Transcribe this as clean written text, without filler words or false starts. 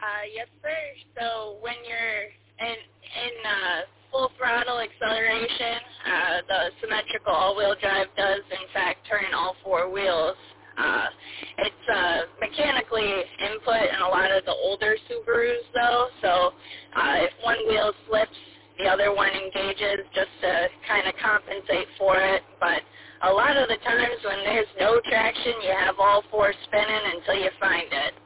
Yes, sir. So when you're in full throttle acceleration, the symmetrical all-wheel drive does, in fact, turn all four wheels. It's mechanically input in a lot of the older Subarus, though, so if one wheel slips, the other one engages just to kind of compensate for it. But a lot of the times when there's no traction, you have all four spinning until you find it.